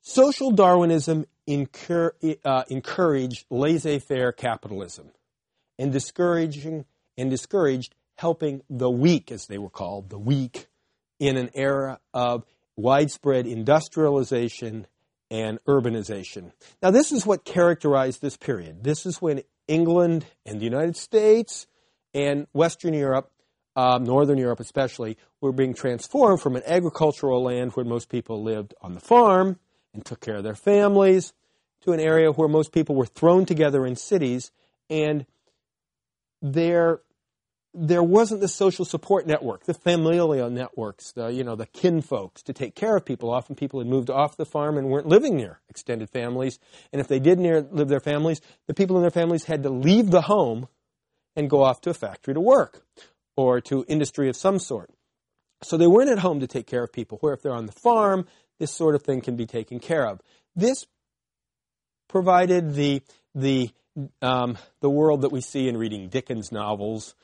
Social Darwinism encouraged laissez-faire capitalism and discouraged helping the weak, as they were called, the weak, in an era of widespread industrialization and urbanization. Now, this is what characterized this period. This is when England and the United States and Western Europe, Northern Europe especially, were being transformed from an agricultural land where most people lived on the farm and took care of their families to an area where most people were thrown together in cities, and there wasn't the social support network, the familial networks, the kinfolks to take care of people. Often people had moved off the farm and weren't living near extended families. And if they did live their families, the people in their families had to leave the home and go off to a factory to work or to industry of some sort. So they weren't at home to take care of people, where if they're on the farm, this sort of thing can be taken care of. This provided the world that we see in reading Dickens novels,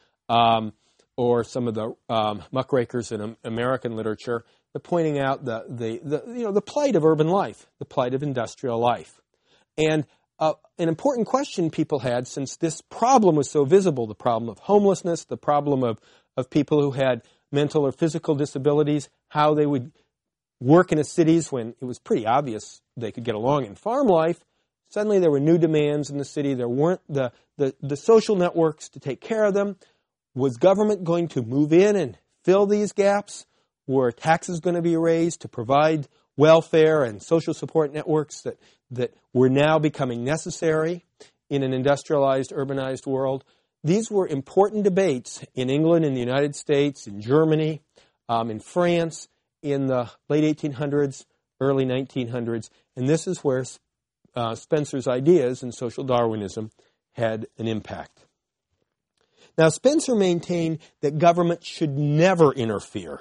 or some of the muckrakers in American literature, pointing out the plight of urban life, the plight of industrial life. And an important question people had, since this problem was so visible, the problem of homelessness, the problem of people who had mental or physical disabilities, how they would work in the cities when it was pretty obvious they could get along in farm life. Suddenly there were new demands in the city. There weren't the social networks to take care of them. Was government going to move in and fill these gaps? Were taxes going to be raised to provide welfare and social support networks that were now becoming necessary in an industrialized, urbanized world? These were important debates in England, in the United States, in Germany, in France, in the late 1800s, early 1900s. And this is where Spencer's ideas in social Darwinism had an impact. Now, Spencer maintained that government should never interfere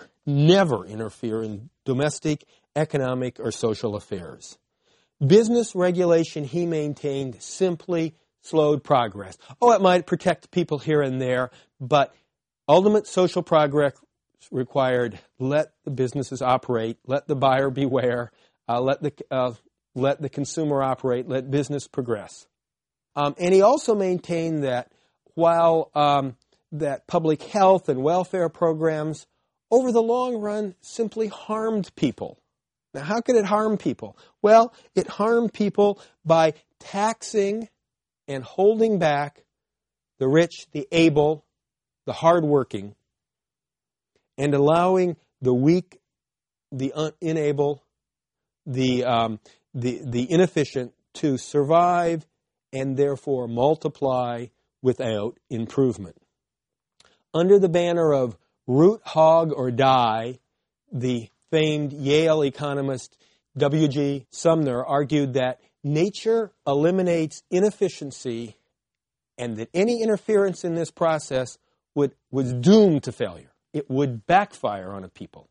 in domestic, economic, or social affairs. Business regulation, he maintained, simply slowed progress. Oh, it might protect people here and there, but ultimate social progress required let the businesses operate, let the buyer beware, let the consumer operate, let business progress. And he also maintained that while that public health and welfare programs, over the long run, simply harmed people. Now, how could it harm people? Well, it harmed people by taxing and holding back the rich, the able, the hardworking, and allowing the weak, the unable, the inefficient to survive and therefore multiply without improvement. Under the banner of root, hog, or die, the famed Yale economist W.G. Sumner argued that nature eliminates inefficiency and that any interference in this process was doomed to failure. It would backfire on a people.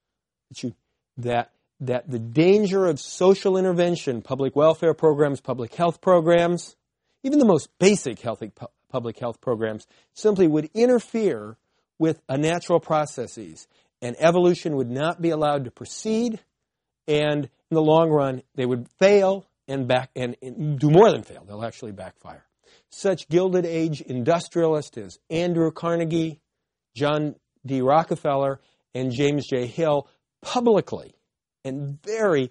That the danger of social intervention, public welfare programs, public health programs, even the most basic public health programs, simply would interfere with natural processes, and evolution would not be allowed to proceed, and in the long run, they would fail and do more than fail. They'll actually backfire. Such Gilded Age industrialists as Andrew Carnegie, John D. Rockefeller, and James J. Hill publicly and very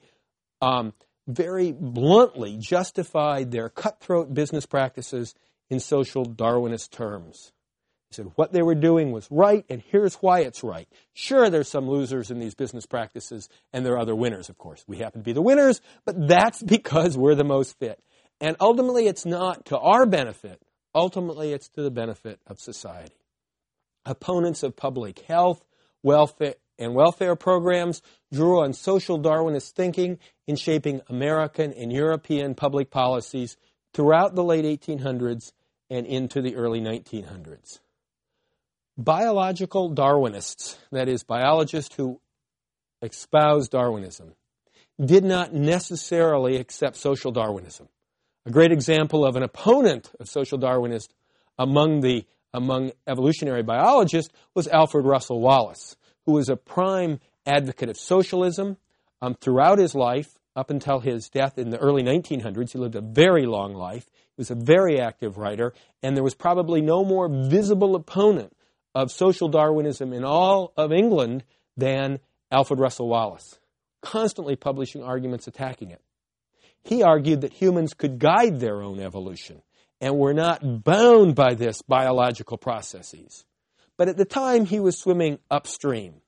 bluntly justified their cutthroat business practices in social Darwinist terms. He said what they were doing was right, and here's why it's right. Sure, there's some losers in these business practices, and there are other winners, of course. We happen to be the winners, but that's because we're the most fit. And ultimately, it's not to our benefit. Ultimately, it's to the benefit of society. Opponents of public health, welfare programs drew on social Darwinist thinking in shaping American and European public policies throughout the late 1800s and into the early 1900s. Biological Darwinists, that is, biologists who espouse Darwinism, did not necessarily accept social Darwinism. A great example of an opponent of social Darwinism among evolutionary biologists was Alfred Russel Wallace, who was a prime advocate of socialism throughout his life, up until his death in the early 1900s. He lived a very long life. He was a very active writer, and there was probably no more visible opponent of social Darwinism in all of England than Alfred Russel Wallace, constantly publishing arguments attacking it. He argued that humans could guide their own evolution and were not bound by this biological processes. But at the time, he was swimming upstream.